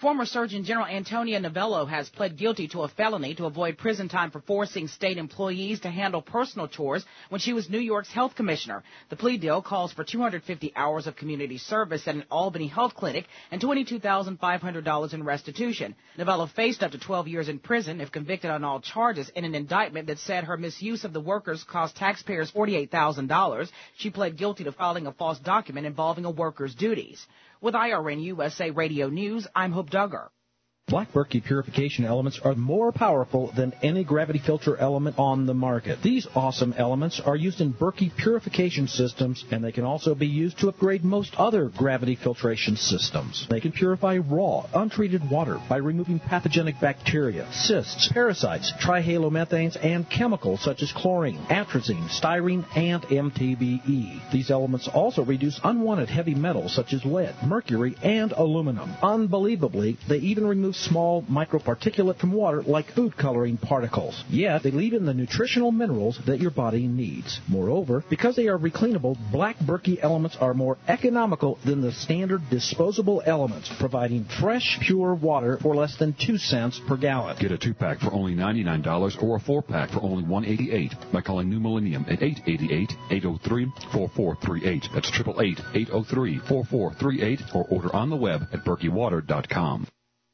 Former Surgeon General Antonia Novello has pled guilty to a felony to avoid prison time for forcing state employees to handle personal chores when she was New York's health commissioner. The plea deal calls for 250 hours of community service at an Albany health clinic and $22,500 in restitution. Novello faced up to 12 years in prison if convicted on all charges in an indictment that said her misuse of the workers cost taxpayers $48,000. She pled guilty to filing a false document involving a worker's duties. With IRN USA Radio News, I'm Hope Duggar. Black Berkey purification elements are more powerful than any gravity filter element on the market. These awesome elements are used in Berkey purification systems, and they can also be used to upgrade most other gravity filtration systems. They can purify raw, untreated water by removing pathogenic bacteria, cysts, parasites, trihalomethanes, and chemicals such as chlorine, atrazine, styrene, and MTBE. These elements also reduce unwanted heavy metals such as lead, mercury, and aluminum. Unbelievably, they even remove small microparticulate from water like food coloring particles. Yet, they leave in the nutritional minerals that your body needs. Moreover, because they are recleanable, Black Berkey elements are more economical than the standard disposable elements, providing fresh, pure water for less than 2 cents per gallon. Get a 2-pack for only $99 or a 4-pack for only $188 by calling New Millennium at 888-803-4438. That's 888-803-4438 or order on the web at berkeywater.com.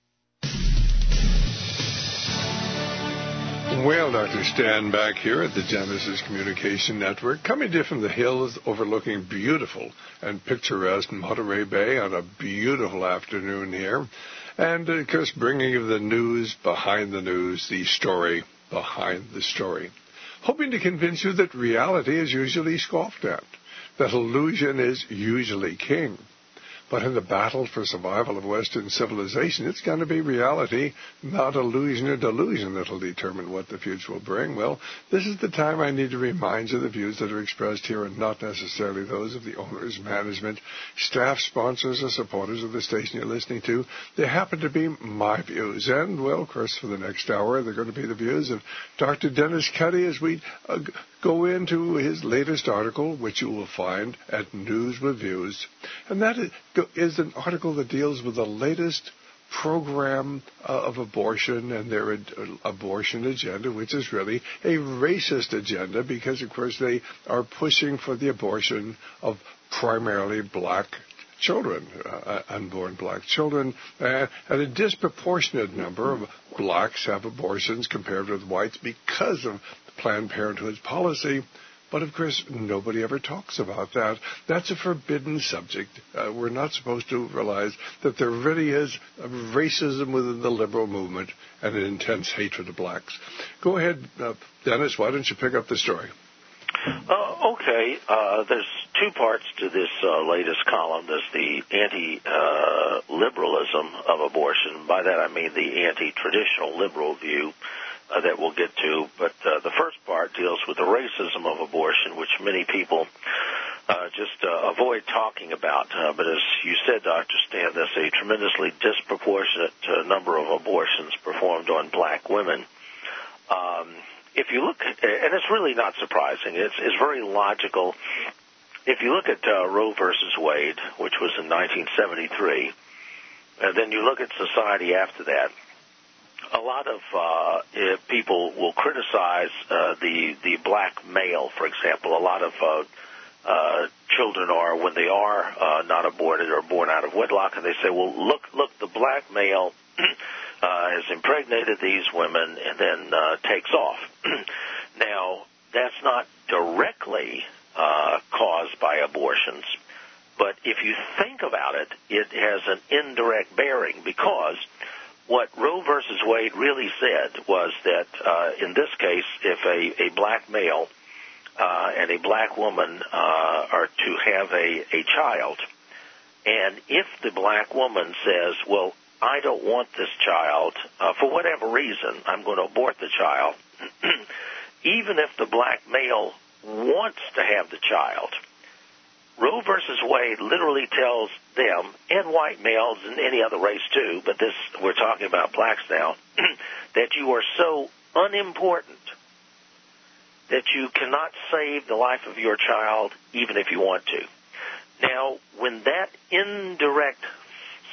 Well, Dr. Stan back here at the Genesis Communication Network, coming to you from the hills overlooking beautiful and picturesque Monterey Bay on a beautiful afternoon here. And, of course, bringing you the news behind the news, the story behind the story. Hoping to convince you that reality is usually scoffed at, that illusion is usually king. But in the battle for survival of Western civilization, it's going to be reality, not illusion or delusion, that will determine what the future will bring. Well, this is the time I need to remind you the views that are expressed here are not necessarily those of the owners, management, staff, sponsors, or supporters of the station you're listening to. They happen to be my views. And, well, of course, for the next hour, they're going to be the views of Dr. Dennis Cuddy as we go into his latest article, which you will find at News Reviews. And that is an article that deals with the latest program of abortion and their abortion agenda, which is really a racist agenda because, of course, they are pushing for the abortion of primarily black children, unborn black children, and a disproportionate number of blacks have abortions compared with whites because of Planned Parenthood's policy. But, of course, nobody ever talks about that. That's a forbidden subject. We're not supposed to realize that there really is racism within the liberal movement and an intense hatred of blacks. Go ahead, Dennis, why don't you pick up the story? Okay. There's 2 parts to this latest column. There's the anti-liberalism of abortion. By that I mean the anti-traditional liberal view that we'll get to. But the first part deals with the racism of abortion, which many people just avoid talking about. But as you said, Dr. Stan, there's a tremendously disproportionate number of abortions performed on black women. If you look, and it's really not surprising, it's very logical. If you look at Roe versus Wade, which was in 1973, and then you look at society after that, a lot of people will criticize the black male, for example. A lot of children are, when they are not aborted or born out of wedlock, and they say, well, look, the black male has impregnated these women and then takes off. Now, that's not directly caused by abortions, but if you think about it, it has an indirect bearing, because what Roe versus Wade really said was that in this case, if a black male and a black woman are to have a child, and if the black woman says, well, I don't want this child, for whatever reason, I'm going to abort the child, even if the black male wants to have the child, Roe versus Wade literally tells them, and white males and any other race too, but this we're talking about blacks now, that you are so unimportant that you cannot save the life of your child even if you want to. Now, when that indirect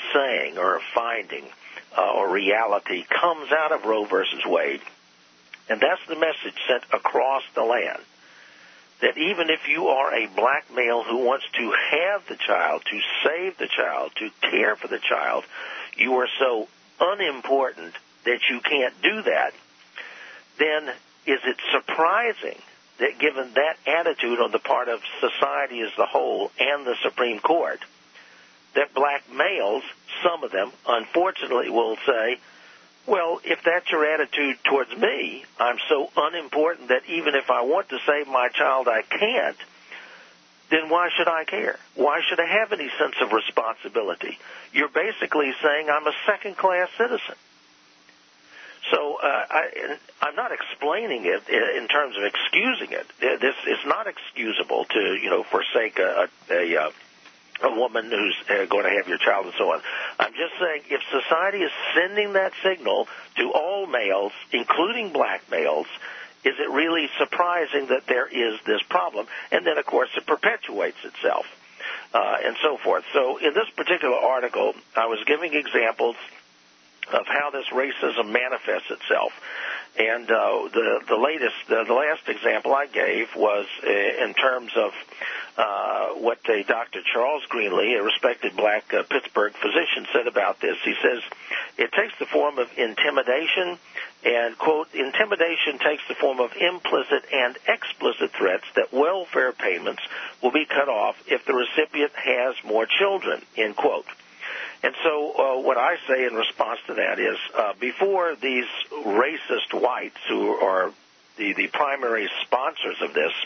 saying or a finding or reality comes out of Roe versus Wade, and that's the message sent across the land, that even if you are a black male who wants to have the child, to save the child, to care for the child, you are so unimportant that you can't do that, then is it surprising that given that attitude on the part of society as a whole and the Supreme Court, that black males, some of them, unfortunately, will say, well, if that's your attitude towards me, I'm so unimportant that even if I want to save my child, I can't, then why should I care? Why should I have any sense of responsibility? You're basically saying I'm a second-class citizen. So I'm not explaining it in terms of excusing it. This is not excusable to, forsake a woman who's going to have your child and so on. I'm just saying if society is sending that signal to all males, including black males, is it really surprising that there is this problem? And then, of course, it perpetuates itself and so forth. So in this particular article, I was giving examples of how this racism manifests itself. And the last example I gave was in terms of what Dr. Charles Greenlee, a respected black Pittsburgh physician, said about this. He says, it takes the form of intimidation, and, quote, intimidation takes the form of implicit and explicit threats that welfare payments will be cut off if the recipient has more children, end quote. And so what I say in response to that is before these racist whites who are the primary sponsors of this,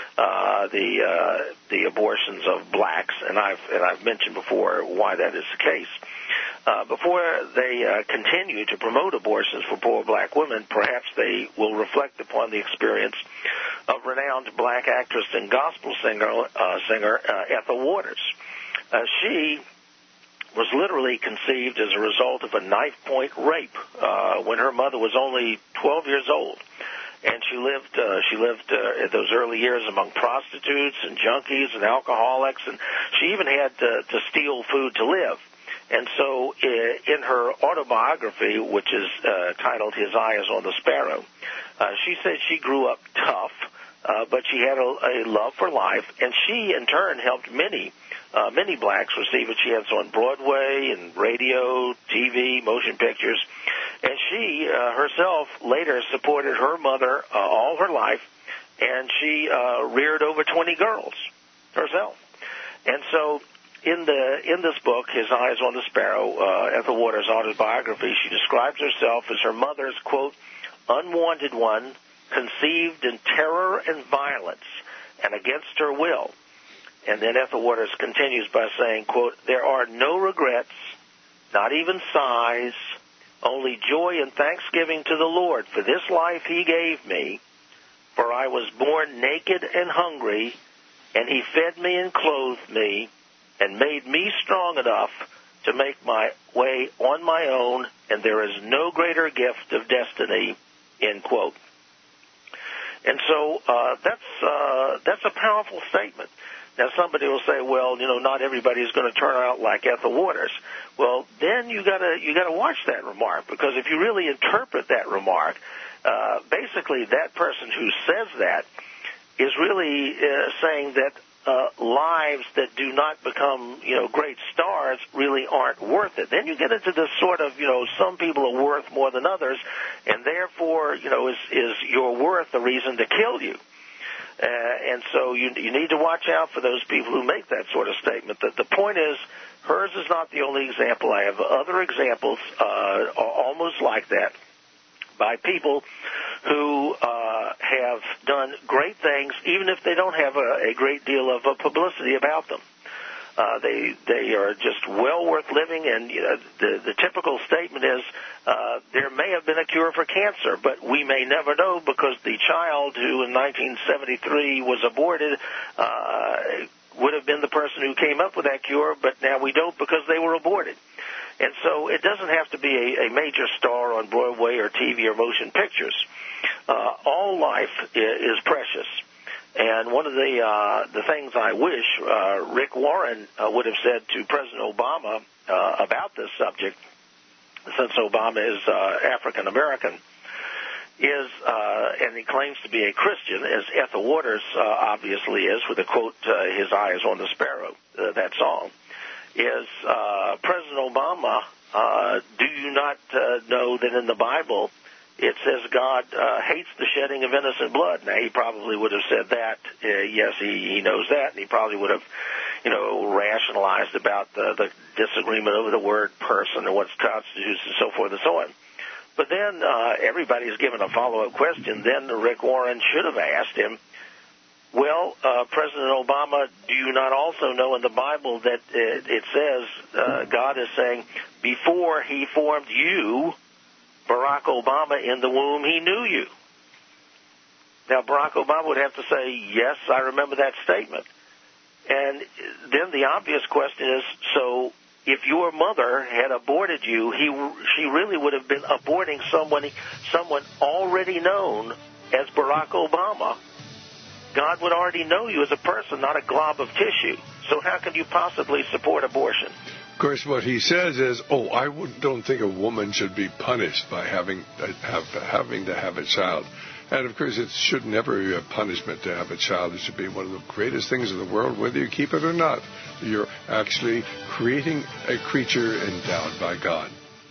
the abortions of blacks, and I've mentioned before why that is the case, before they continue to promote abortions for poor black women, perhaps they will reflect upon the experience of renowned black actress and gospel singer Ethel Waters. She was literally conceived as a result of a knife-point rape when her mother was only 12 years old. And she lived those early years among prostitutes and junkies and alcoholics, and she even had to steal food to live. And so in her autobiography, which is titled His Eye is on the Sparrow, she said she grew up tough, but she had a love for life, and she, in turn, helped many blacks receive a chance on Broadway and radio, TV, motion pictures. And she herself later supported her mother all her life, and she reared over 20 girls herself. And so in this book, His Eye is on the Sparrow, Ethel Waters' autobiography, she describes herself as her mother's, quote, unwanted one, conceived in terror and violence and against her will. And then Ethel Waters continues by saying, quote, there are no regrets, not even sighs, only joy and thanksgiving to the Lord for this life He gave me, for I was born naked and hungry, and He fed me and clothed me, and made me strong enough to make my way on my own, and there is no greater gift of destiny, end quote. And so that's a powerful statement. Now, somebody will say, well, not everybody's going to turn out like Ethel Waters. Well, then you got to watch that remark, because if you really interpret that remark, basically that person who says that is really saying that lives that do not become, great stars really aren't worth it. Then you get into this sort of, some people are worth more than others, and therefore, is your worth a reason to kill you? And so you need to watch out for those people who make that sort of statement. The point is, hers is not the only example. I have other examples almost like that by people who have done great things, even if they don't have a great deal of publicity about them. They are just well worth living, and the typical statement is there may have been a cure for cancer, but we may never know, because the child who in 1973 was aborted would have been the person who came up with that cure, but now we don't because they were aborted. And so it doesn't have to be a major star on Broadway or TV or motion pictures. All life is precious. And one of the things I wish Rick Warren would have said to President Obama about this subject, since Obama is African American, is, and he claims to be a Christian, as Ethel Waters obviously is, with the quote, his eye is on the sparrow, that song, is President Obama, do you not know that in the Bible it says God hates the shedding of innocent blood? Now, he probably would have said that. Yes, he knows that, and he probably would have, rationalized about the disagreement over the word person and what constitutes and so forth and so on. But then everybody's given a follow-up question. Then Rick Warren should have asked him, well, President Obama, do you not also know in the Bible that it says God is saying, before he formed you, Barack Obama, in the womb, he knew you? Now, Barack Obama would have to say, yes, I remember that statement. And then the obvious question is, so if your mother had aborted you, she really would have been aborting someone already known as Barack Obama. God would already know you as a person, not a glob of tissue. So how can you possibly support abortion? Of course, what he says is, I don't think a woman should be punished by having to have a child. And, of course, it should never be a punishment to have a child. It should be one of the greatest things in the world, whether you keep it or not. You're actually creating a creature endowed by God.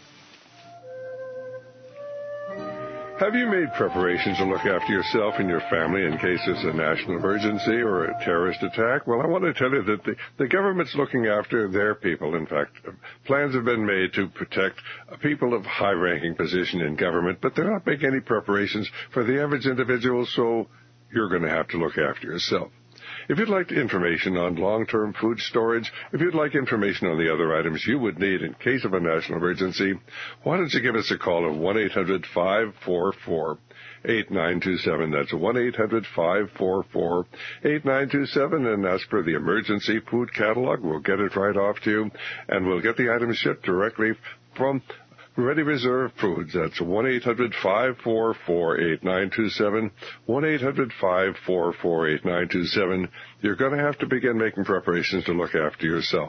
Have you made preparations to look after yourself and your family in case there's a national emergency or a terrorist attack? Well, I want to tell you that the government's looking after their people. In fact, plans have been made to protect people of high-ranking position in government, but they're not making any preparations for the average individual, so you're going to have to look after yourself. If you'd like information on long-term food storage, if you'd like information on the other items you would need in case of a national emergency, why don't you give us a call at 1-800-544-8927. That's 1-800-544-8927, and ask for the emergency food catalog. We'll get it right off to you, and we'll get the items shipped directly from Ready Reserve Foods. That's 1-800-544-8927, 1-800-544-8927. You're going to have to begin making preparations to look after yourself.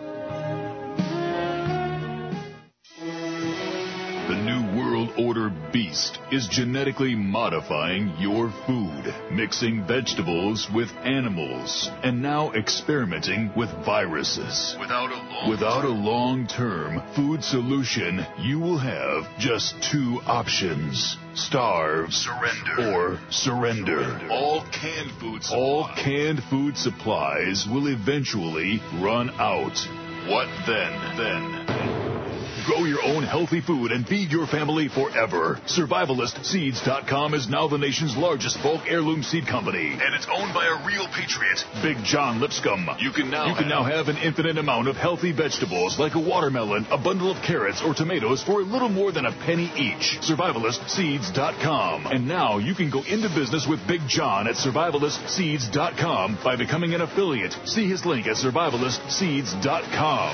The New World Order beast is genetically modifying your food, mixing vegetables with animals, and now experimenting with viruses. Without a long-term food solution, you will have just two options: starve, surrender. All canned food supplies will eventually run out. What then? Grow your own healthy food and feed your family forever. SurvivalistSeeds.com is now the nation's largest bulk heirloom seed company, and it's owned by a real patriot, Big John Lipscomb. You can now have an infinite amount of healthy vegetables like a watermelon, a bundle of carrots, or tomatoes for a little more than a penny each. SurvivalistSeeds.com. And now you can go into business with Big John at SurvivalistSeeds.com by becoming an affiliate. See his link at SurvivalistSeeds.com.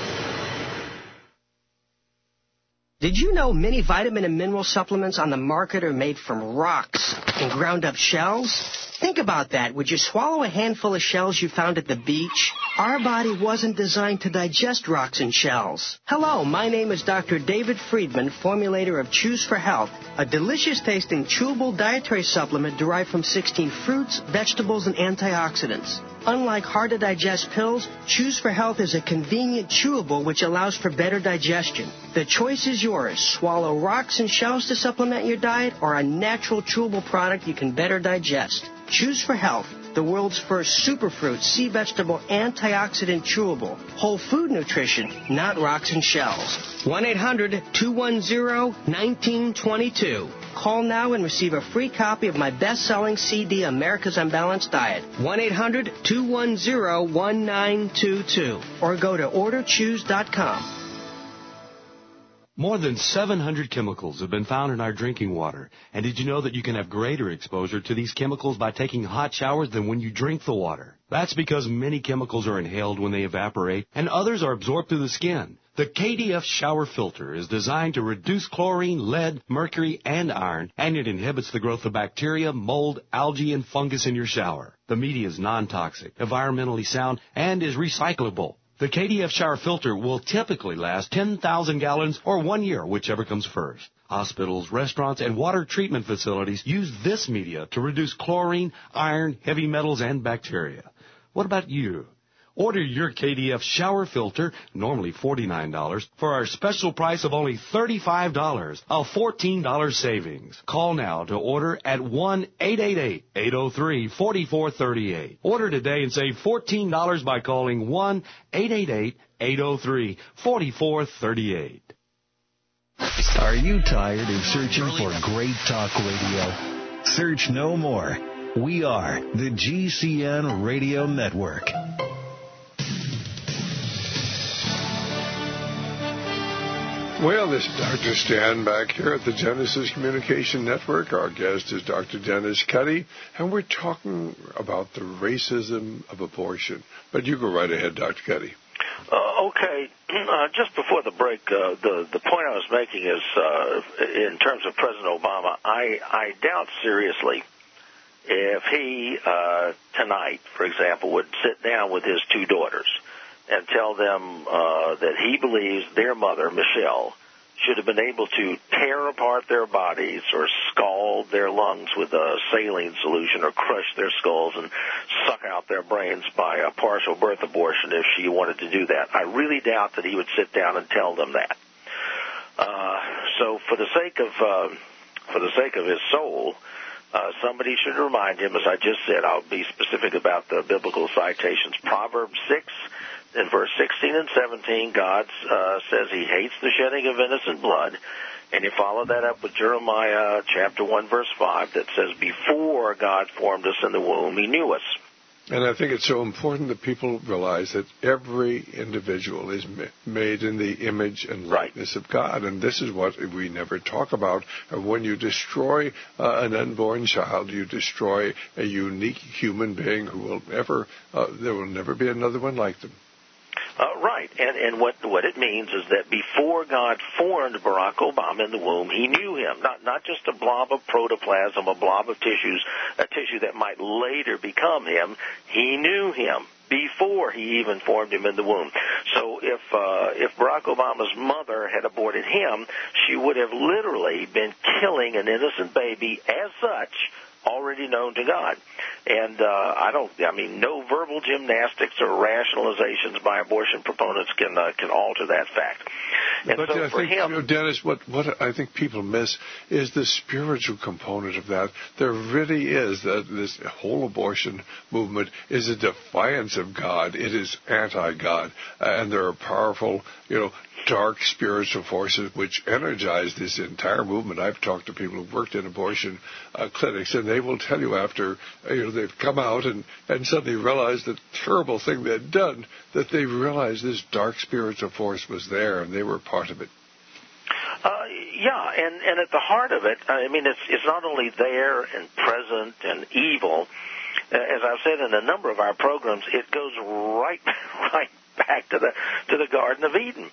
Did you know many vitamin and mineral supplements on the market are made from rocks and ground up shells? Think about that. Would you swallow a handful of shells you found at the beach? Our body wasn't designed to digest rocks and shells. Hello, my name is Dr. David Friedman, formulator of Choose for Health, a delicious-tasting chewable dietary supplement derived from 16 fruits, vegetables, and antioxidants. Unlike hard-to-digest pills, Choose for Health is a convenient chewable which allows for better digestion. The choice is yours. Swallow rocks and shells to supplement your diet, or a natural chewable product you can better digest. Choose for Health, the world's first superfruit, sea vegetable, antioxidant chewable. Whole food nutrition, not rocks and shells. 1-800-210-1922. Call now and receive a free copy of my best-selling CD, America's Unbalanced Diet. 1-800-210-1922. Or go to orderchoose.com. More than 700 chemicals have been found in our drinking water. And did you know that you can have greater exposure to these chemicals by taking hot showers than when you drink the water? That's because many chemicals are inhaled when they evaporate, and others are absorbed through the skin. The KDF shower filter is designed to reduce chlorine, lead, mercury, and iron, and it inhibits the growth of bacteria, mold, algae, and fungus in your shower. The media is non-toxic, environmentally sound, and is recyclable. The KDF shower filter will typically last 10,000 gallons or 1 year, whichever comes first. Hospitals, restaurants, and water treatment facilities use this media to reduce chlorine, iron, heavy metals, and bacteria. What about you? Order your KDF shower filter, normally $49, for our special price of only $35, a $14 savings. Call now to order at 1-888-803-4438. Order today and save $14 by calling 1-888-803-4438. Are you tired of searching for great talk radio? Search no more. We are the GCN Radio Network. Well, this is Dr. Stan back here at the Genesis Communication Network. Our guest is Dr. Dennis Cuddy, and we're talking about the racism of abortion. But you go right ahead, Dr. Cuddy. Okay. Just before the break, the point I was making is, in terms of President Obama, I doubt seriously if he, tonight, for example, would sit down with his two daughters and tell them that he believes their mother, Michelle, should have been able to tear apart their bodies or scald their lungs with a saline solution or crush their skulls and suck out their brains by a partial birth abortion if she wanted to do that. I really doubt that he would sit down and tell them that. So for the sake of his soul, somebody should remind him, as I just said, I'll be specific about the biblical citations. Proverbs 6, in verse 16 and 17, God says he hates the shedding of innocent blood. And you follow that up with Jeremiah chapter 1, verse 5, that says, before God formed us in the womb, he knew us. And I think it's so important that people realize that every individual is made in the image and likeness of God. And this is what we never talk about. When you destroy an unborn child, you destroy a unique human being who will there will never be another one like them. Right, and what it means is that before God formed Barack Obama in the womb, he knew him, not just a blob of protoplasm, a blob of tissue that might later become him. He knew him before he even formed him in the womb. So if Barack Obama's mother had aborted him, she would have literally been killing an innocent baby as such, already known to God. And no verbal gymnastics or rationalizations by abortion proponents can alter that fact. And but so I think, Dennis, what I think people miss is the spiritual component of that. There really is this whole abortion movement is a defiance of God. It is anti-God, and there are powerful, dark spiritual forces which energize this entire movement. I've talked to people who've worked in abortion clinics, and they will tell you after they've come out and suddenly realized the terrible thing they'd done, that they realized this dark spiritual force was there and they were part of it. And at the heart of it, it's not only there and present and evil. As I've said in a number of our programs, it goes right back to the Garden of Eden.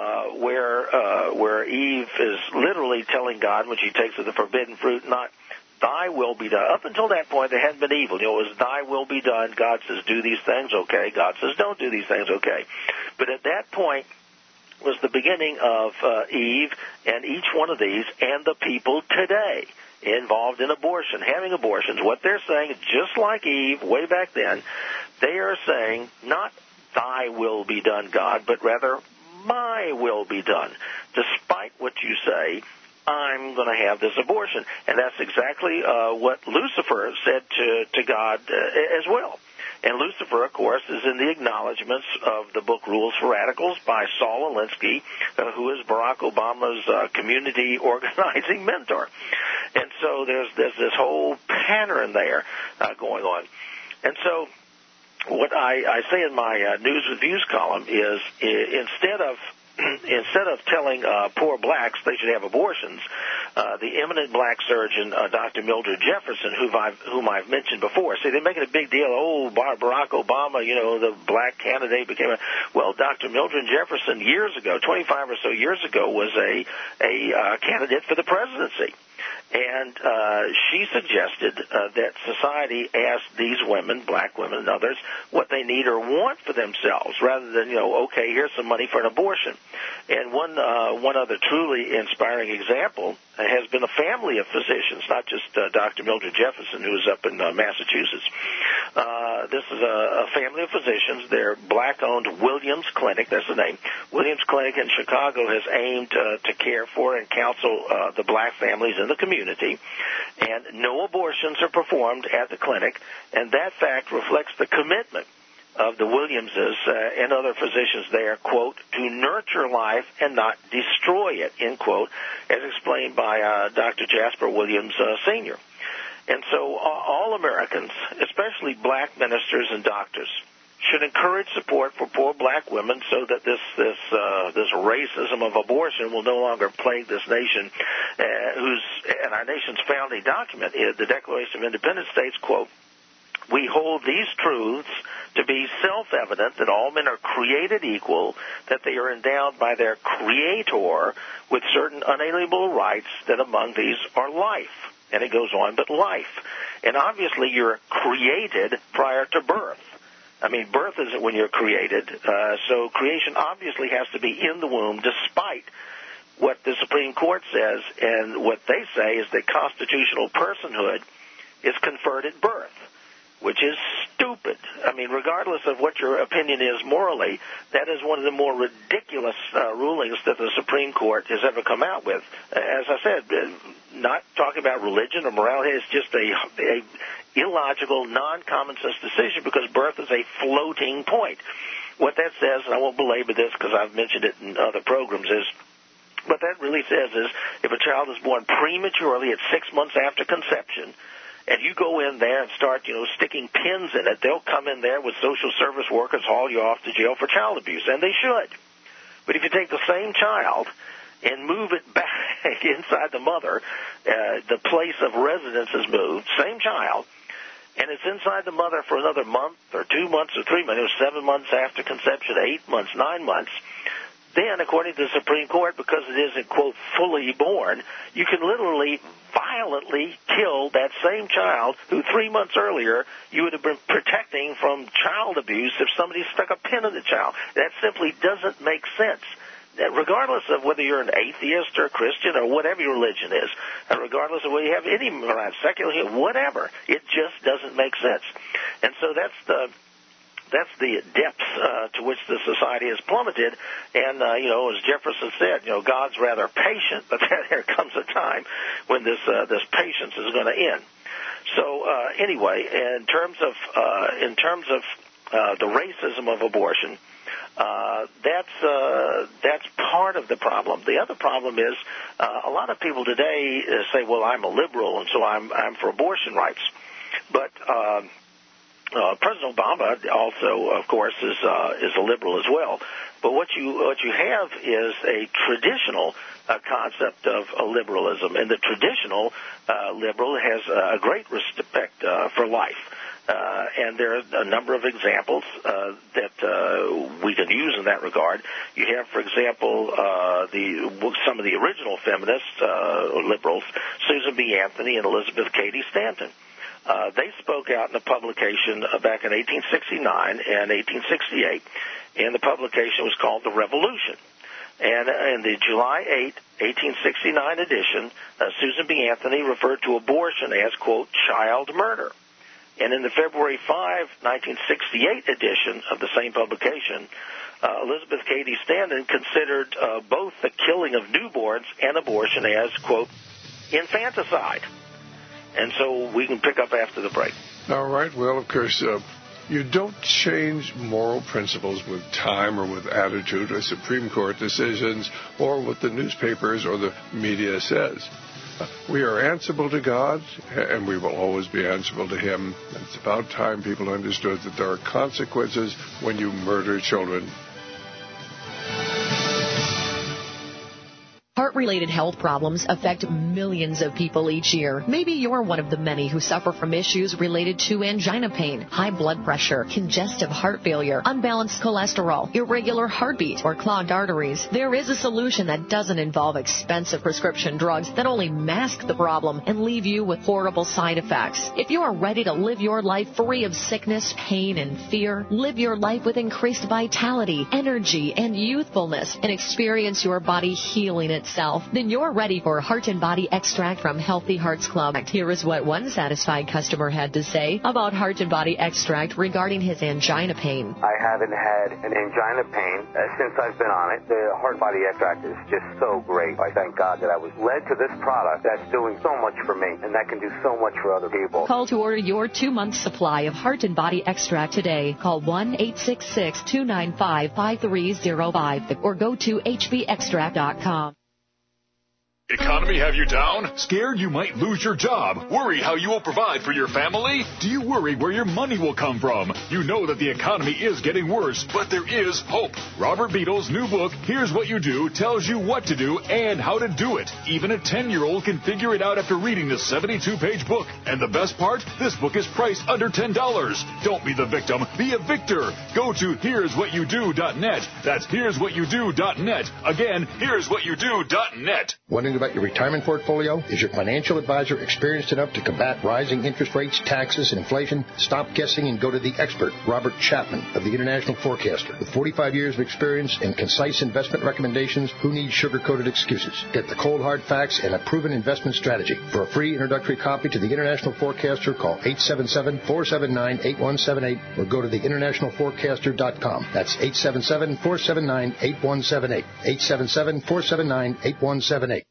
Where Eve is literally telling God when she takes of the forbidden fruit, not thy will be done. Up until that point, there hadn't been evil. It was thy will be done. God says, do these things, okay. God says, don't do these things, okay. But at that point was the beginning of Eve and each one of these and the people today involved in abortion, having abortions. What they're saying, just like Eve way back then, they are saying, not thy will be done, God, but rather my will be done. Despite what you say, I'm going to have this abortion. And that's exactly what Lucifer said to God as well. And Lucifer, of course, is in the acknowledgments of the book Rules for Radicals by Saul Alinsky, who is Barack Obama's community organizing mentor. And so there's this whole pattern there going on. And so what I say in my news with views column is, instead of instead of telling poor blacks they should have abortions, the eminent black surgeon, Dr. Mildred Jefferson, whom I've mentioned before, see, they're making a big deal. Oh, Barack Obama, the black candidate became well, Dr. Mildred Jefferson years ago, 25 or so years ago, was a candidate for the presidency. And she suggested that society ask these women, black women and others, what they need or want for themselves, rather than, okay, here's some money for an abortion. And one other truly inspiring example has been a family of physicians, not just Dr. Mildred Jefferson, who is up in Massachusetts. This is a family of physicians. They're black-owned Williams Clinic, that's the name. Williams Clinic in Chicago has aimed to care for and counsel the black families in the community, and no abortions are performed at the clinic, and that fact reflects the commitment of the Williamses and other physicians there, quote, to nurture life and not destroy it, end quote, as explained by Dr. Jasper Williams, Sr. And so all Americans, especially black ministers and doctors, should encourage support for poor black women so that this racism of abortion will no longer plague this nation, and our nation's founding document, the Declaration of Independence, states, quote, we hold these truths to be self-evident that all men are created equal, that they are endowed by their Creator with certain unalienable rights, that among these are life. And it goes on, but life. And obviously you're created prior to birth. I mean, birth isn't when you're created. So creation obviously has to be in the womb, despite what the Supreme Court says. And what they say is that constitutional personhood is conferred at birth, which is stupid. I mean, regardless of what your opinion is morally, that is one of the more ridiculous rulings that the Supreme Court has ever come out with. As I said, not talking about religion or morality, it's just a illogical, non-common sense decision because birth is a floating point. What that says, and I won't belabor this because I've mentioned it in other programs, is what that really says is if a child is born prematurely at 6 months after conception, and you go in there and start, sticking pins in it, they'll come in there with social service workers, haul you off to jail for child abuse, and they should. But if you take the same child and move it back inside the mother, the place of residence is moved, same child, and it's inside the mother for another month or 2 months or 3 months, 7 months after conception, 8 months, 9 months, then, according to the Supreme Court, because it isn't, quote, fully born, you can literally violently kill that same child who 3 months earlier you would have been protecting from child abuse if somebody stuck a pin in the child. That simply doesn't make sense. Regardless of whether you're an atheist or a Christian or whatever your religion is, and regardless of whether you have any secular, whatever, it just doesn't make sense. And so that's the depths to which the society has plummeted. And, as Jefferson said, God's rather patient, but then there comes a time when this patience is going to end. So anyway, in terms of the racism of abortion, that's part of the problem. The other problem is a lot of people today say, well, I'm a liberal, and so I'm for abortion rights. But President Obama also, of course, is a liberal as well. But what you have is a traditional concept of liberalism, and the traditional liberal has a great respect for life. And there are a number of examples that we can use in that regard. You have, for example, some of the original feminists, liberals, Susan B. Anthony and Elizabeth Cady Stanton. They spoke out in a publication back in 1869 and 1868, and the publication was called The Revolution. And in the July 8, 1869 edition, Susan B. Anthony referred to abortion as, quote, child murder. And in the February 5, 1968 edition of the same publication, Elizabeth Cady Stanton considered both the killing of newborns and abortion as, quote, infanticide. And so we can pick up after the break. All right. Well, of course, you don't change moral principles with time or with attitude or Supreme Court decisions or what the newspapers or the media says. We are answerable to God, and we will always be answerable to Him. It's about time people understood that there are consequences when you murder children. Heart-related health problems affect millions of people each year. Maybe you're one of the many who suffer from issues related to angina pain, high blood pressure, congestive heart failure, unbalanced cholesterol, irregular heartbeat, or clogged arteries. There is a solution that doesn't involve expensive prescription drugs that only mask the problem and leave you with horrible side effects. If you are ready to live your life free of sickness, pain, and fear, live your life with increased vitality, energy, and youthfulness, and experience your body healing itself, then you're ready for Heart and Body Extract from Healthy Hearts Club. Here is what one satisfied customer had to say about Heart and Body Extract regarding his angina pain. I haven't had an angina pain since I've been on it. The Heart and Body Extract is just so great. I thank God that I was led to this product that's doing so much for me, and that can do so much for other people. Call to order your 2-month supply of Heart and Body Extract today. Call 1-866-295-5305 or go to hbextract.com. Economy have you down? Scared you might lose your job? Worry how you will provide for your family? Do you worry where your money will come from? You know that the economy is getting worse, but there is hope. Robert Beadle's new book, Here's What You Do, tells you what to do and how to do it. Even a 10-year-old can figure it out after reading this 72-page book. And the best part? This book is priced under $10. Don't be the victim. Be a victor. Go to here'swhatyoudo.net. That's here'swhatyoudo.net. Again, here'swhatyoudo.net. Wondering about your retirement portfolio? Is your financial advisor experienced enough to combat rising interest rates, taxes, and inflation? Stop guessing and go to the expert, Robert Chapman of the International Forecaster. With 45 years of experience and concise investment recommendations, who needs sugar-coated excuses? Get the cold hard facts and a proven investment strategy. For a free introductory copy to the International Forecaster, call 877-479-8178 or go to theinternationalforecaster.com. That's 877-479-8178. 877-479-8178.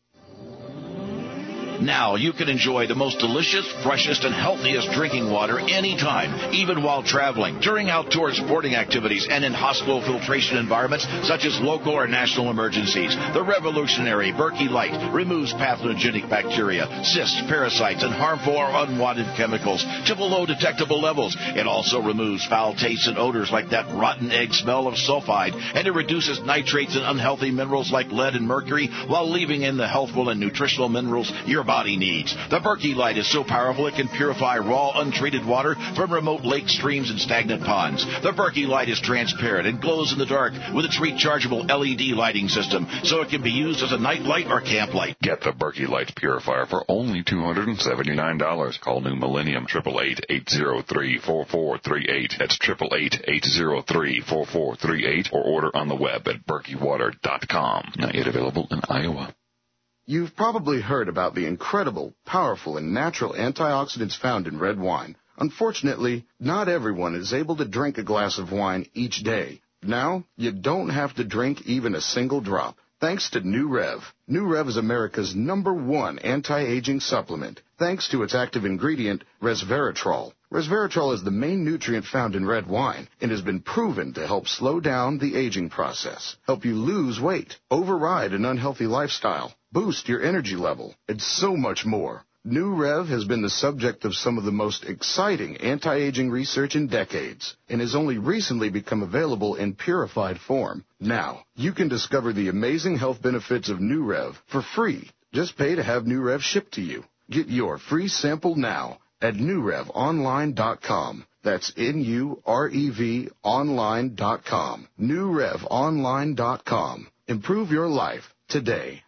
Now you can enjoy the most delicious, freshest, and healthiest drinking water anytime, even while traveling, during outdoor sporting activities, and in hospital filtration environments such as local or national emergencies. The revolutionary Berkey Light removes pathogenic bacteria, cysts, parasites, and harmful or unwanted chemicals to below detectable levels. It also removes foul tastes and odors like that rotten egg smell of sulfide, and it reduces nitrates and unhealthy minerals like lead and mercury while leaving in the healthful and nutritional minerals your body needs. The Berkey Light is so powerful it can purify raw, untreated water from remote lakes, streams, and stagnant ponds. The Berkey Light is transparent and glows in the dark with its rechargeable LED lighting system, so it can be used as a night light or camp light. Get the Berkey Light Purifier for only $279. Call New Millennium 888-803-4438. That's 888-803-4438, or order on the web at berkeywater.com. Not yet available in Iowa. You've probably heard about the incredible, powerful, and natural antioxidants found in red wine. Unfortunately, not everyone is able to drink a glass of wine each day. Now, you don't have to drink even a single drop, thanks to New Rev. New Rev is America's #1 anti-aging supplement, thanks to its active ingredient, resveratrol. Resveratrol is the main nutrient found in red wine and has been proven to help slow down the aging process, help you lose weight, override an unhealthy lifestyle, boost your energy level, and so much more. New Rev has been the subject of some of the most exciting anti-aging research in decades and has only recently become available in purified form. Now, you can discover the amazing health benefits of New Rev for free. Just pay to have New Rev shipped to you. Get your free sample now at newrevonline.com. That's NUREV online.com. newrevonline.com. Improve your life today.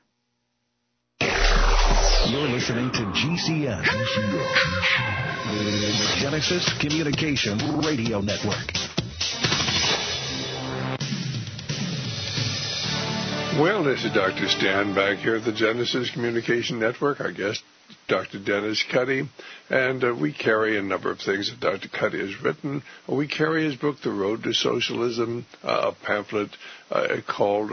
You're listening to GCN. Genesis Communication Radio Network. Well, this is Dr. Stan back here at the Genesis Communication Network. Our guest, Dr. Dennis Cuddy, and we carry a number of things that Dr. Cuddy has written. We carry his book, The Road to Socialism, a pamphlet called,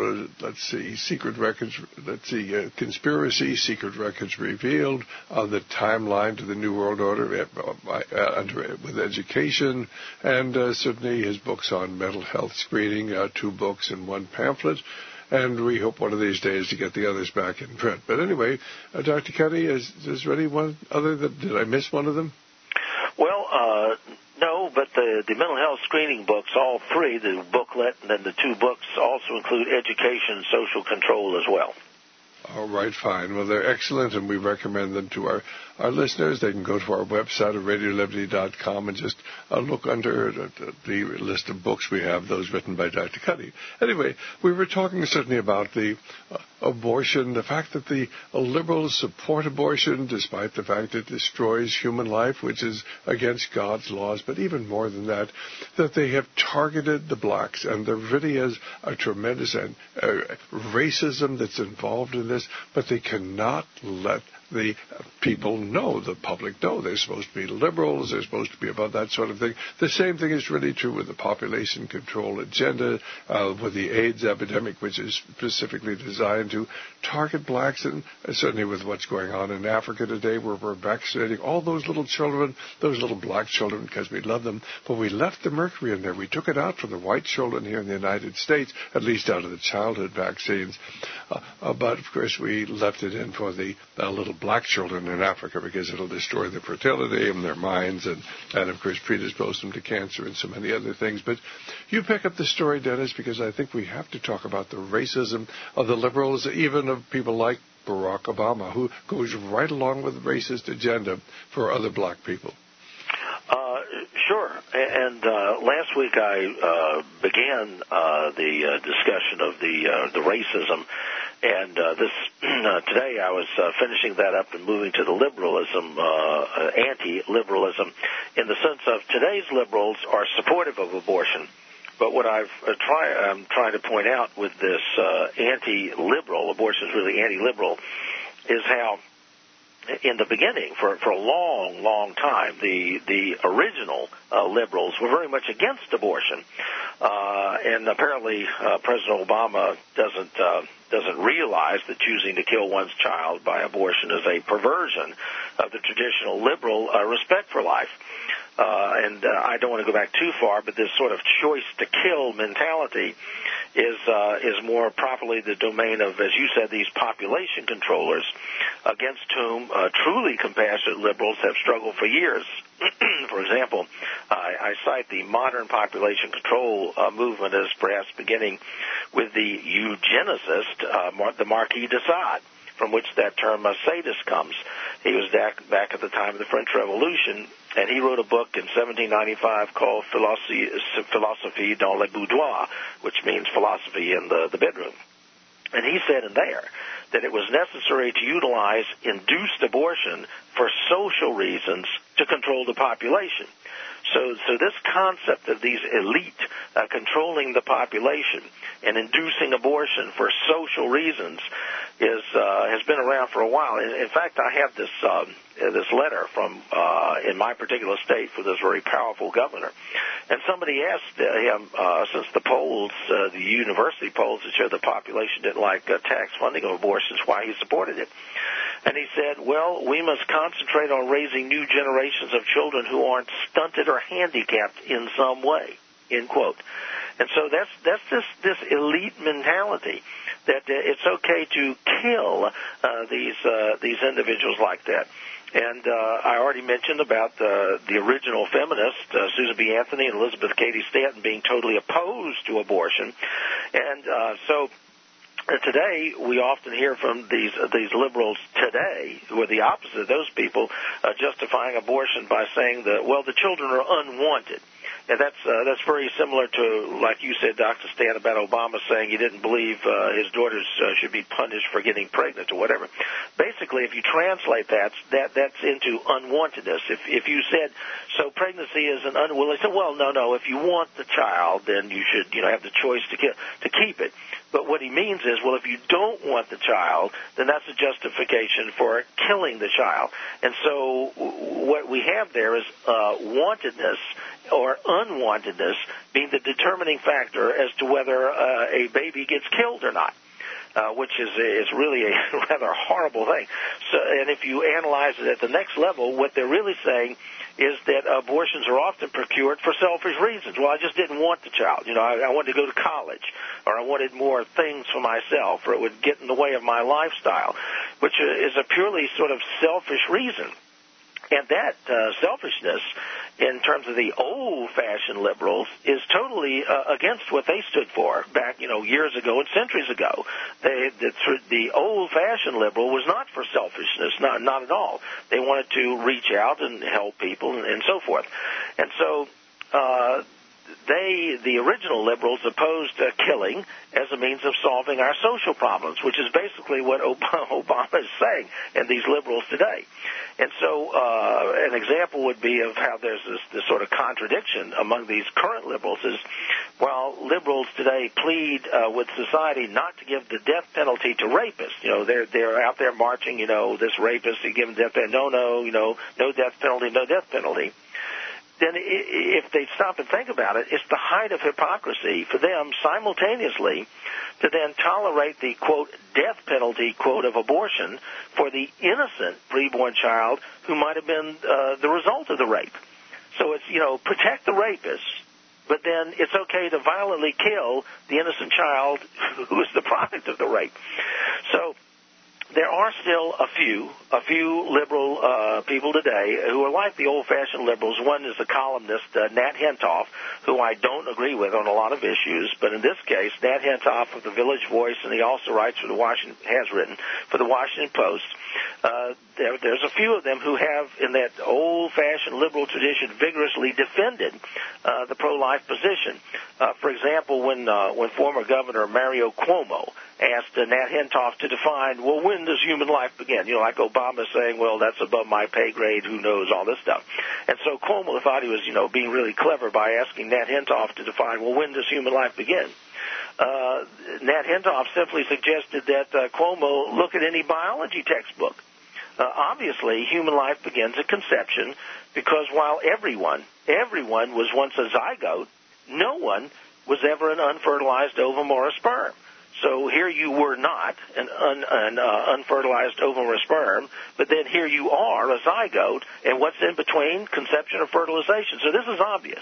Conspiracy, Secret Records Revealed, on the timeline to the New World Order with education, and certainly his books on mental health screening, 2 books and 1 pamphlet. And we hope one of these days to get the others back in print. But anyway, Dr. Cuddy, is there anyone other than, did I miss one of them? Well, no, but the mental health screening books, all 3, the booklet and then the 2 books, also include education and social control as well. All right, fine. Well, they're excellent, and we recommend them to our listeners. They can go to our website at radioliberty.com and just look under the list of books we have, those written by Dr. Cuddy. Anyway, we were talking certainly about the abortion, the fact that the liberals support abortion despite the fact it destroys human life, which is against God's laws, but even more than that, that they have targeted the blacks, and there really is a tremendous racism that's involved in this, but they cannot let the people know, the public know. They're supposed to be liberals. They're supposed to be about that sort of thing. The same thing is really true with the population control agenda, with the AIDS epidemic, which is specifically designed to target blacks, and certainly with what's going on in Africa today, where we're vaccinating all those little children, those little black children, because we love them. But we left the mercury in there. We took it out from the white children here in the United States, at least out of the childhood vaccines. But, of course, we left it in for the little black children in Africa because it'll destroy their fertility and their minds and, of course, predispose them to cancer and so many other things. But you pick up the story, Dennis, because I think we have to talk about the racism of the liberals, even of people like Barack Obama, who goes right along with the racist agenda for other black people. Sure. And last week I began the discussion of the racism, and today I was finishing that up and moving to the liberalism, anti-liberalism, in the sense of today's liberals are supportive of abortion. But what I'm trying to point out with this anti-liberal, abortion is really anti-liberal, is how in the beginning, for a long, long time, the original liberals were very much against abortion, and apparently President Obama doesn't realize that choosing to kill one's child by abortion is a perversion of the traditional liberal respect for life. And I don't want to go back too far, but this sort of choice to kill mentality is more properly the domain of, as you said, these population controllers, against whom truly compassionate liberals have struggled for years. For example, I cite the modern population control movement as perhaps beginning with the eugenicist, the Marquis de Sade, from which that term sadist comes. He was back at the time of the French Revolution, and he wrote a book in 1795 called Philosophie dans le boudoir, which means philosophy in the bedroom. And he said in there that it was necessary to utilize induced abortion for social reasons to control the population. So this concept of these elite controlling the population and inducing abortion for social reasons has been around for a while. In fact, I have this letter from in my particular state for this very powerful governor, and somebody asked him, since the polls, the university polls that showed the population didn't like tax funding of abortions, why he supported it. And he said, well, we must concentrate on raising new generations of children who aren't stunted or handicapped in some way, end quote. And so that's this elite mentality that it's okay to kill these individuals like that. And I already mentioned about the original feminists, Susan B. Anthony and Elizabeth Cady Stanton, being totally opposed to abortion. And so today, we often hear from these liberals today, who are the opposite of those people, justifying abortion by saying that, well, the children are unwanted. And that's very similar to, like you said, Dr. Stan, about Obama saying he didn't believe his daughters should be punished for getting pregnant or whatever. Basically, if you translate that's into unwantedness. If you said, so pregnancy is an unwilling, he said, well, no. If you want the child, then you should have the choice to keep it. But what he means is, well, if you don't want the child, then that's a justification for killing the child. And so what we have there is wantedness or unwantedness being the determining factor as to whether a baby gets killed or not. Which is really a rather horrible thing. So, and if you analyze it at the next level, what they're really saying is that abortions are often procured for selfish reasons. Well, I just didn't want the child. I wanted to go to college, or I wanted more things for myself, or it would get in the way of my lifestyle, which is a purely sort of selfish reason. And that selfishness, in terms of the old-fashioned liberals, is totally against what they stood for back, years ago and centuries ago. The old-fashioned liberal was not for selfishness, not at all. They wanted to reach out and help people and so forth. And so the original liberals, opposed killing as a means of solving our social problems, which is basically what Obama is saying and these liberals today. And so an example would be of how there's this sort of contradiction among these current liberals is, while liberals today plead with society not to give the death penalty to rapists. They're out there marching, this rapist, you give him death penalty, no death penalty, no death penalty. Then if they stop and think about it, it's the height of hypocrisy for them simultaneously to then tolerate the, quote, death penalty, quote, of abortion for the innocent preborn child who might have been the result of the rape. So it's, protect the rapists, but then it's okay to violently kill the innocent child who is the product of the rape. So there are still a few liberal people today who are like the old-fashioned liberals. One is the columnist Nat Hentoff, who I don't agree with on a lot of issues, but in this case, Nat Hentoff of the Village Voice, and he also writes for has written for the Washington Post. There's a few of them who have, in that old-fashioned liberal tradition, vigorously defended the pro-life position. For example, when former Governor Mario Cuomo asked Nat Hentoff to define, well, when does human life begin? Like Obama saying, well, that's above my pay grade, who knows, all this stuff. And so Cuomo thought he was, being really clever by asking Nat Hentoff to define, well, when does human life begin? Nat Hentoff simply suggested that Cuomo look at any biology textbook. Obviously, human life begins at conception because while everyone was once a zygote, no one was ever an unfertilized ovum or a sperm. So here you were not an unfertilized ovum or sperm, but then here you are, a zygote, and what's in between? Conception or fertilization. So this is obvious.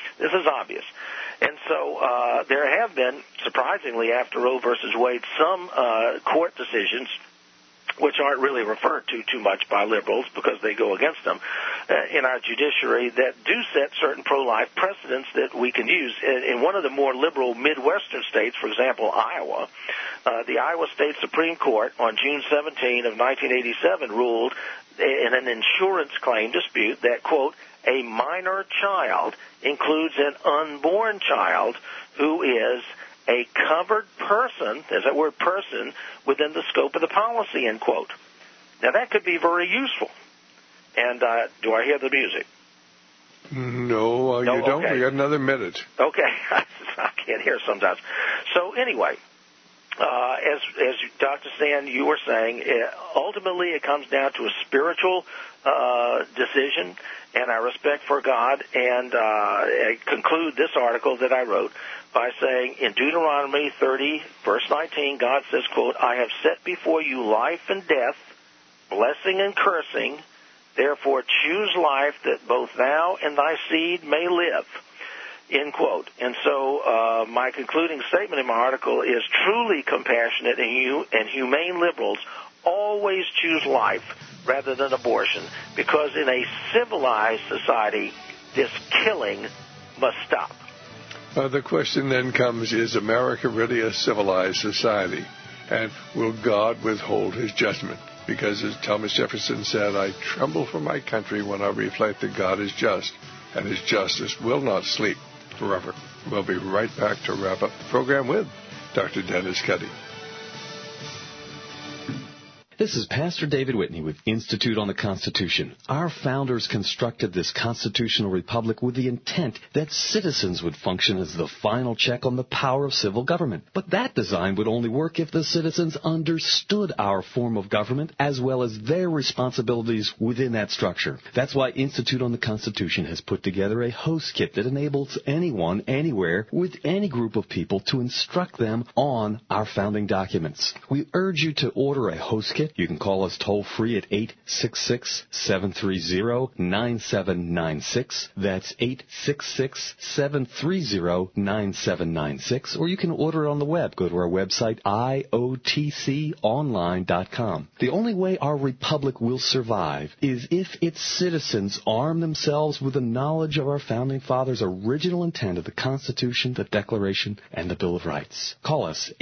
And so there have been, surprisingly, after Roe versus Wade, some court decisions which aren't really referred to too much by liberals because they go against them in our judiciary, that do set certain pro-life precedents that we can use. In one of the more liberal Midwestern states, for example, Iowa, the Iowa State Supreme Court on June 17 of 1987 ruled in an insurance claim dispute that, quote, a minor child includes an unborn child who is a covered person, there's that word person, within the scope of the policy, end quote. Now, that could be very useful. And do I hear the music? No, you don't. Okay. We got another minute. Okay. I can't hear sometimes. So anyway, as Dr. Sand, you were saying, ultimately it comes down to a spiritual decision and our respect for God. And I conclude this article that I wrote by saying in Deuteronomy 30, verse 19, God says, quote, I have set before you life and death, blessing and cursing. Therefore choose life that both thou and thy seed may live, end quote. And so my concluding statement in my article is truly compassionate and humane liberals always choose life rather than abortion, because in a civilized society, this killing must stop. The question then comes, is America really a civilized society? And will God withhold his judgment? Because as Thomas Jefferson said, I tremble for my country when I reflect that God is just, and his justice will not sleep forever. We'll be right back to wrap up the program with Dr. Dennis Cuddy. This is Pastor David Whitney with Institute on the Constitution. Our founders constructed this constitutional republic with the intent that citizens would function as the final check on the power of civil government. But that design would only work if the citizens understood our form of government as well as their responsibilities within that structure. That's why Institute on the Constitution has put together a host kit that enables anyone, anywhere, with any group of people to instruct them on our founding documents. We urge you to order a host kit You can call us toll-free at 866-730-9796. That's 866-730-9796. Or you can order it on the web. Go to our website, iotconline.com. The only way our republic will survive is if its citizens arm themselves with the knowledge of our Founding Fathers' original intent of the Constitution, the Declaration, and the Bill of Rights. Call us,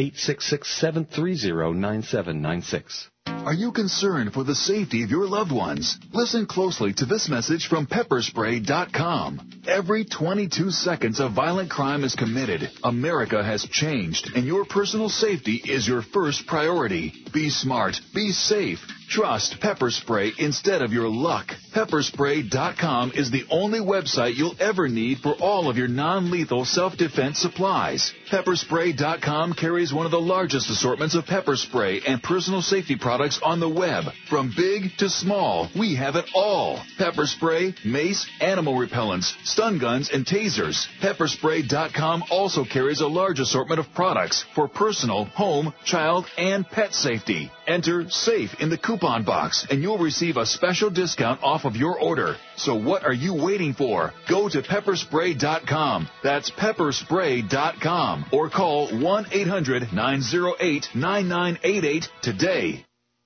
866-730-9796. Are you concerned for the safety of your loved ones? Listen closely to this message from pepperspray.com. Every 22 seconds a violent crime is committed. America has changed, and your personal safety is your first priority. Be smart. Be safe. Trust Pepper Spray instead of your luck. Pepperspray.com is the only website you'll ever need for all of your non-lethal self-defense supplies. Pepperspray.com carries one of the largest assortments of pepper spray and personal safety products on the web. From big to small, we have it all. Pepper spray, mace, animal repellents, stun guns, and tasers. Pepperspray.com also carries a large assortment of products for personal, home, child, and pet safety. Enter SAFE in the coupon box, and you'll receive a special discount off of your order. So what are you waiting for? Go to pepperspray.com. That's pepperspray.com. Or call 1-800-908-9988 today.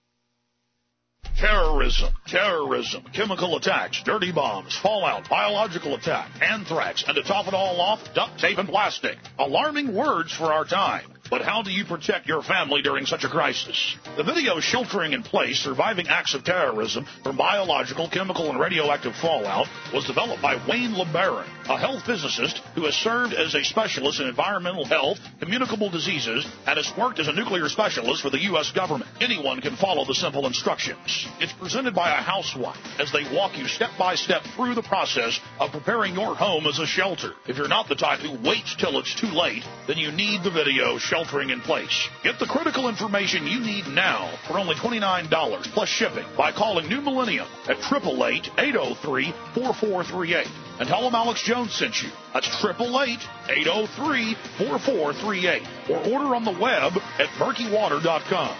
Terrorism, chemical attacks, dirty bombs, fallout, biological attack, anthrax, and to top it all off, duct tape and plastic. Alarming words for our time. But how do you protect your family during such a crisis? The video Sheltering in Place, Surviving Acts of Terrorism from Biological, Chemical, and Radioactive Fallout was developed by Wayne LeBaron, a health physicist who has served as a specialist in environmental health, communicable diseases, and has worked as a nuclear specialist for the U.S. government. Anyone can follow the simple instructions. It's presented by a housewife as they walk you step by step through the process of preparing your home as a shelter. If you're not the type who waits till it's too late, then you need the video Sheltering in Place. Get the critical information you need now for only $29 plus shipping by calling New Millennium at 888-803-4438. And tell them Alex Jones sent you. That's 888-803-4438. Or order on the web at murkywater.com.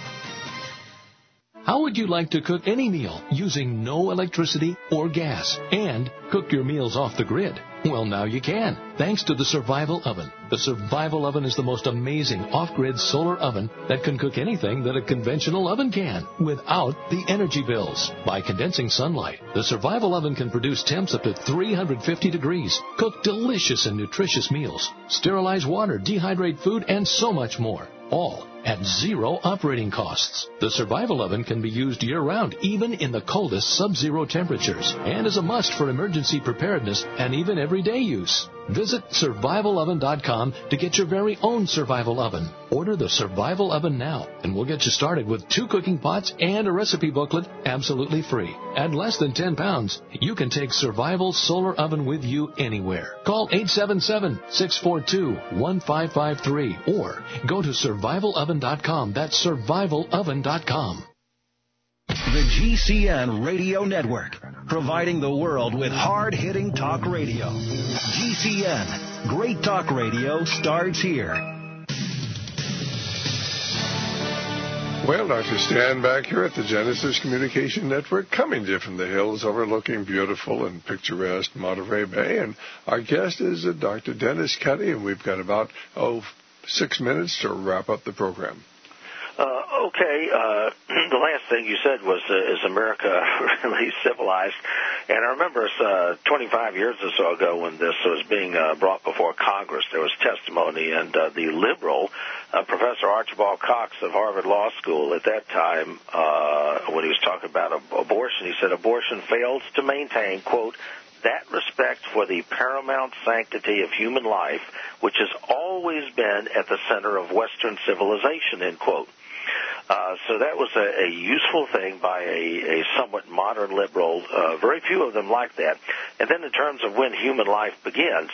How would you like to cook any meal using no electricity or gas and cook your meals off the grid? Well, now you can, thanks to the Survival Oven. The Survival Oven is the most amazing off-grid solar oven that can cook anything that a conventional oven can without the energy bills. By condensing sunlight, the Survival Oven can produce temps up to 350 degrees, cook delicious and nutritious meals, sterilize water, dehydrate food, and so much more. All at zero operating costs. The Survival Oven can be used year-round, even in the coldest sub-zero temperatures, and is a must for emergency preparedness and even everyday use. Visit survivaloven.com to get your very own Survival Oven. Order the Survival Oven now, and we'll get you started with 2 cooking pots and a recipe booklet absolutely free. At less than 10 pounds, you can take Survival Solar Oven with you anywhere. Call 877-642-1553 or go to survivaloven.com. That's survivaloven.com. The GCN Radio Network, providing the world with hard-hitting talk radio. GCN, great talk radio starts here. Well, Dr. Stan back here at the Genesis Communication Network, coming to you from the hills overlooking beautiful and picturesque Monterey Bay. And our guest is Dr. Dennis Cuddy, and we've got about 6 minutes to wrap up the program. Okay, the last thing you said was, is America really civilized? And I remember 25 years or so ago when this was being brought before Congress, there was testimony, and the liberal, Professor Archibald Cox of Harvard Law School at that time, when he was talking about abortion, he said abortion fails to maintain, quote, that respect for the paramount sanctity of human life, which has always been at the center of Western civilization, end quote. So that was a useful thing by a somewhat modern liberal. Very few of them like that. And then in terms of when human life begins,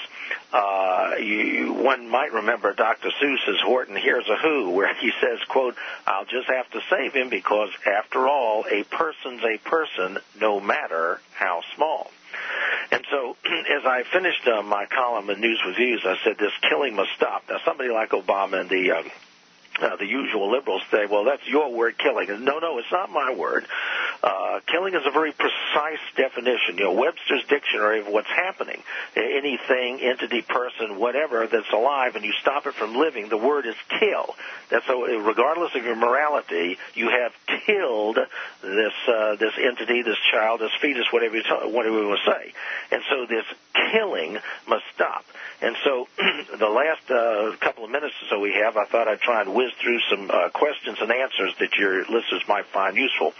one might remember Dr. Seuss's Horton Hears a Who, where he says, quote, I'll just have to save him because, after all, a person's a person no matter how small. And so as I finished my column in News Reviews, I said this killing must stop. Now, somebody like Obama and the the usual liberals say, well, that's your word, killing. And no, it's not my word. Killing is a very precise definition. Webster's dictionary of what's happening. Anything, entity, person, whatever that's alive, and you stop it from living, the word is kill. That's so. Regardless of your morality, you have killed this entity, this child, this fetus, whatever you want to say. And so this killing must stop. And so the last couple of minutes or so we have, I thought I'd try and whiz through some questions and answers that your listeners might find useful.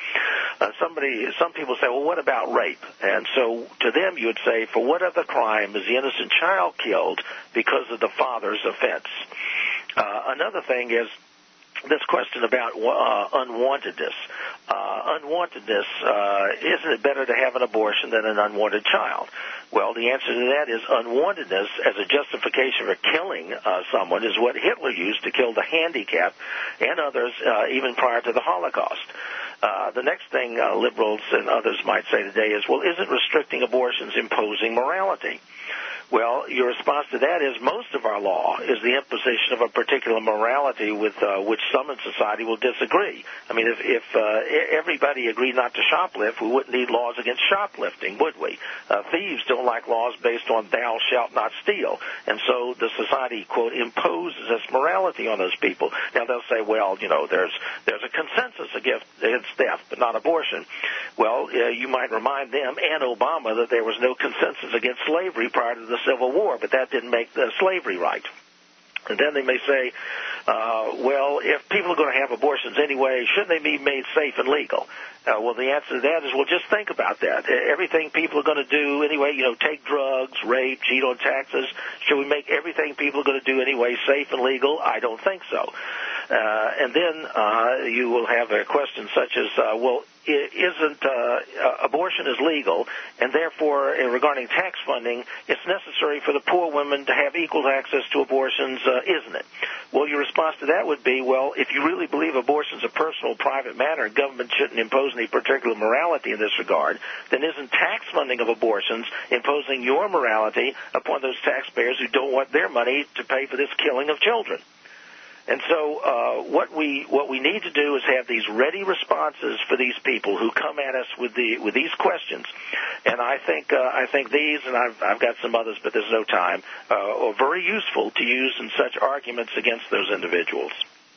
Some people say, well, what about rape? And so to them you would say, for what other crime is the innocent child killed because of the father's offense? Another thing is this question about unwantedness. Unwantedness, isn't it better to have an abortion than an unwanted child? Well, the answer to that is unwantedness as a justification for killing someone is what Hitler used to kill the handicapped and others even prior to the Holocaust. The next thing liberals and others might say today is, well, isn't restricting abortions imposing morality? Well, your response to that is most of our law is the imposition of a particular morality with which some in society will disagree. I mean, if everybody agreed not to shoplift, we wouldn't need laws against shoplifting, would we? Thieves don't like laws based on thou shalt not steal. And so the society, quote, imposes this morality on those people. Now, they'll say, well, there's a consensus against theft, but not abortion. Well, you might remind them and Obama that there was no consensus against slavery prior to the Civil War, but that didn't make the slavery right. And then they may say, well, if people are going to have abortions anyway, shouldn't they be made safe and legal? Well, the answer to that is, well, just think about that. Everything people are going to do anyway, take drugs, rape, cheat on taxes, should we make everything people are going to do anyway safe and legal? I don't think so. And then you will have a question such as, well, isn't abortion is legal, and therefore, regarding tax funding, it's necessary for the poor women to have equal access to abortions, isn't it? Well, your response to that would be, well, if you really believe abortion is a personal, private matter and government shouldn't impose any particular morality in this regard, then isn't tax funding of abortions imposing your morality upon those taxpayers who don't want their money to pay for this killing of children? And so what we need to do is have these ready responses for these people who come at us with these questions. And I think these, and I've got some others, but there's no time, are very useful to use in such arguments against those individuals.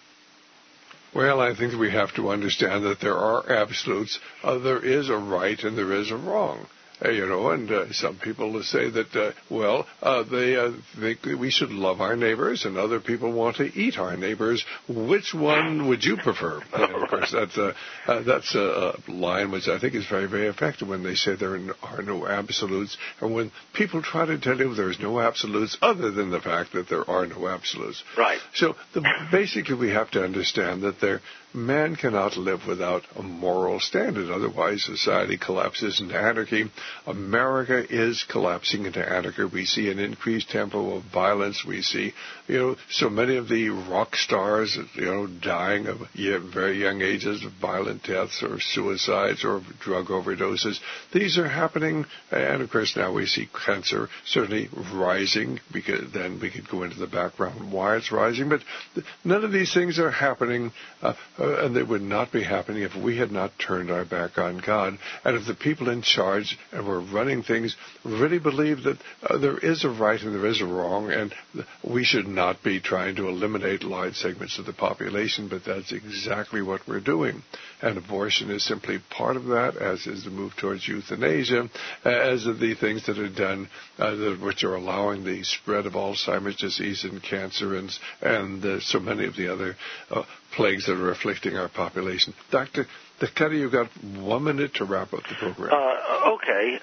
Well, I think we have to understand that there are absolutes. There is a right and there is a wrong. And some people say that, they think we should love our neighbors, and other people want to eat our neighbors. Which one would you prefer? Of course, that's a line which I think is very, very effective when they say there are no absolutes, and when people try to tell you there's no absolutes other than the fact that there are no absolutes. Right. So basically we have to understand that man cannot live without a moral standard. Otherwise, society collapses into anarchy. America is collapsing into anarchy. We see an increased tempo of violence. We see, so many of the rock stars, dying of very young ages of violent deaths or suicides or drug overdoses. These are happening, and of course now we see cancer certainly rising, because then we could go into the background why it's rising. But none of these things are happening, and they would not be happening if we had not turned our back on God, and if the people in charge and were running things really believe that there is a right and there is a wrong, and we should not be trying to eliminate large segments of the population, but that's exactly what we're doing. And abortion is simply part of that, as is the move towards euthanasia, as are the things that are done which are allowing the spread of Alzheimer's disease and cancer and so many of the other plagues that are afflicting our population. Dr. Cuddy, you've got 1 minute to wrap up the program. Okay.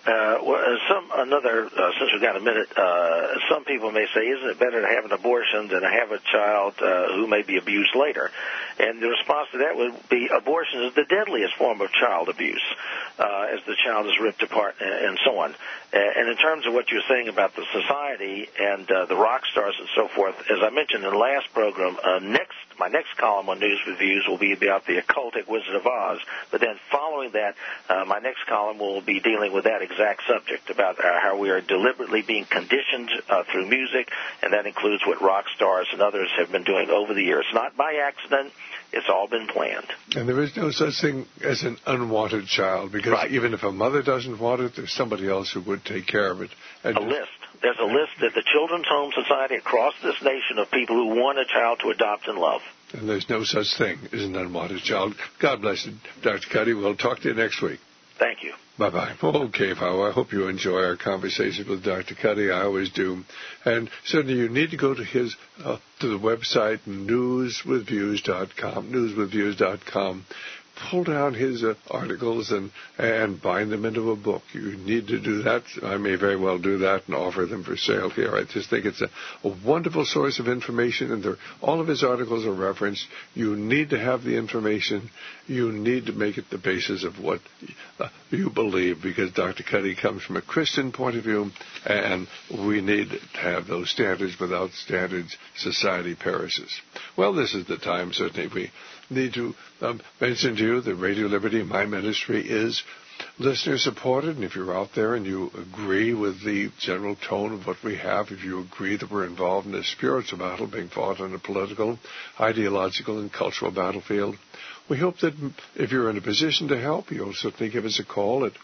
Since we've got a minute, some people may say, isn't it better to have an abortion than to have a child who may be abused later? And the response to that would be abortion is the deadliest form of child abuse, as the child is ripped apart and so on. And in terms of what you're saying about the society and the rock stars and so forth, as I mentioned in the last program, next My next column on News with Views will be about the occultic Wizard of Oz. But then following that, my next column will be dealing with that exact subject about how we are deliberately being conditioned through music, and that includes what rock stars and others have been doing over the years. Not by accident. It's all been planned. And there is no such thing as an unwanted child, because even if a mother doesn't want it, there's somebody else who would take care of it. And a list. There's a list at the Children's Home Society across this nation of people who want a child to adopt and love. And there's no such thing as an unwanted child. God bless you, Dr. Cuddy. We'll talk to you next week. Thank you. Bye-bye. Okay, Pao, I hope you enjoy our conversations with Dr. Cuddy. I always do. And certainly you need to go to his to the website, newswithviews.com, newswithviews.com. Pull down his articles and bind them into a book. You need to do that. I may very well do that and offer them for sale here. I just think it's a wonderful source of information, and all of his articles are referenced. You need to have the information. You need to make it the basis of what you believe, because Dr. Cuddy comes from a Christian point of view, and we need to have those standards. Without standards, society perishes. Well, this is the time, certainly, we need to mention to you that Radio Liberty, my ministry, is listener-supported. And if you're out there and you agree with the general tone of what we have, if you agree that we're involved in a spiritual battle being fought on a political, ideological, and cultural battlefield, we hope that if you're in a position to help, you'll certainly give us a call at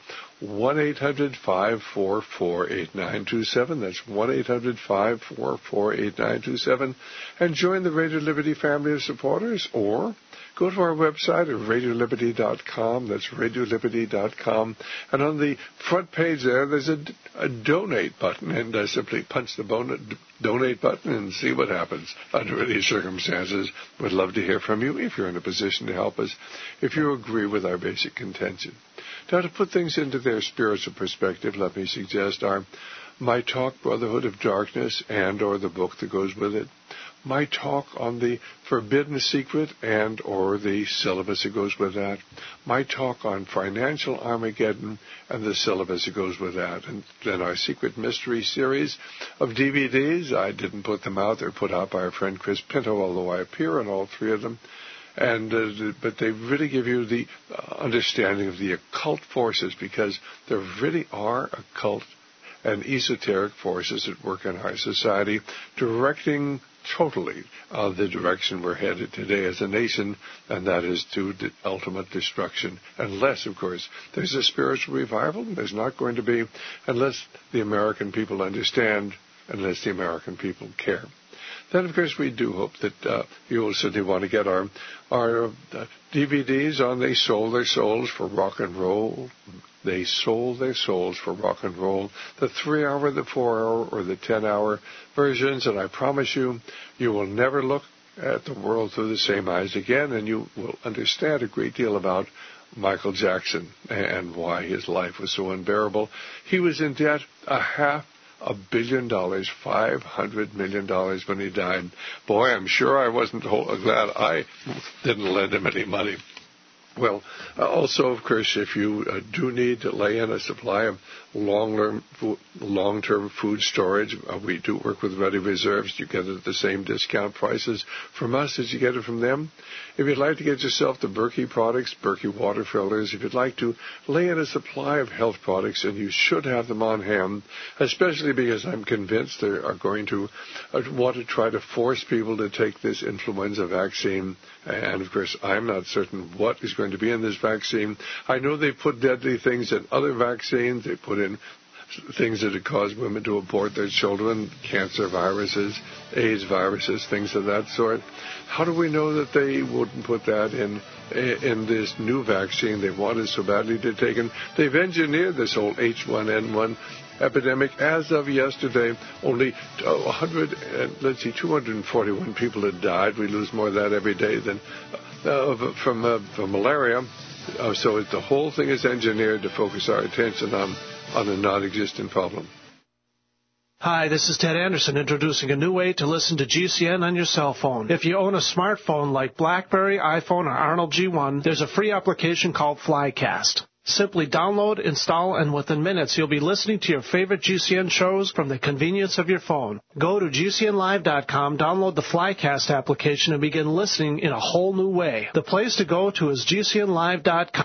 1-800-544-8927. That's 1-800-544-8927. And join the Radio Liberty family of supporters, or go to our website at radioliberty.com. That's radioliberty.com. And on the front page there's a donate button, and simply punch the donate button and see what happens under any circumstances. We'd love to hear from you if you're in a position to help us, if you agree with our basic contention. Now, to put things into their spiritual perspective, let me suggest our My Talk, Brotherhood of Darkness, and or the book that goes with it. My Talk on the Forbidden Secret and or the syllabus that goes with that. My Talk on Financial Armageddon and the syllabus that goes with that. And then our Secret Mystery series of DVDs. I didn't put them out. They're put out by our friend Chris Pinto, although I appear in all three of them. But they really give you the understanding of the occult forces, because there really are occult and esoteric forces at work in our society, directing totally the direction we're headed today as a nation, and that is to the ultimate destruction. Unless, of course, there's a spiritual revival. There's not going to be, unless the American people understand, unless the American people care. Then, of course, we do hope that you will certainly want to get our DVDs on They Sold Their Souls for Rock and Roll. They sold their souls for rock and roll. The 3-hour, the 4-hour, or the 10-hour versions. And I promise you, you will never look at the world through the same eyes again, and you will understand a great deal about Michael Jackson and why his life was so unbearable. He was in debt $500 million, $500 million when he died. Boy, I'm sure I wasn't glad I didn't lend him any money. Well, also, of course, if you do need to lay in a supply of long-term food storage, we do work with Ready Reserves. You get it at the same discount prices from us as you get it from them. If you'd like to get yourself the Berkey products, Berkey water filters, if you'd like to lay in a supply of health products, and you should have them on hand, especially because I'm convinced they are going to want to try to force people to take this influenza vaccine. And, of course, I'm not certain what is going to be in this vaccine. I know they put deadly things in other vaccines. They put in things that have caused women to abort their children, cancer viruses, AIDS viruses, things of that sort. How do we know that they wouldn't put that in this new vaccine they wanted so badly to take? And they've engineered this whole H1N1 epidemic. As of yesterday, only 241 people had died. We lose more of that every day than from malaria. So the whole thing is engineered to focus our attention on a non-existent problem. Hi, this is Ted Anderson introducing a new way to listen to GCN on your cell phone. If you own a smartphone like BlackBerry, iPhone, or Arnold G1, there's a free application called Flycast. Simply download, install, and within minutes you'll be listening to your favorite GCN shows from the convenience of your phone. Go to GCNlive.com, download the Flycast application, and begin listening in a whole new way. The place to go to is GCNlive.com.